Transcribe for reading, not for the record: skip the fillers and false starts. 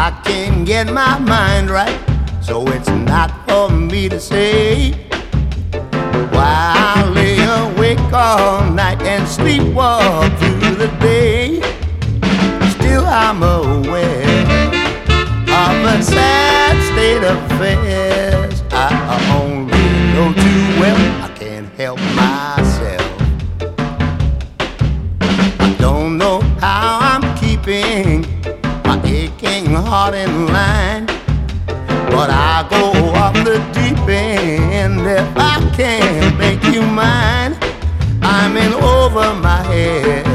I can't get my mind right, so it's not for me to say why I lay awake all night and sleepwalk through the day. Still I'm aware of a sad state of affairs. I only know too well I can't help myself. I don't know how I'm keeping my aching heart in line, but I go off the deep end if I can't make you mine. I'm in over my head,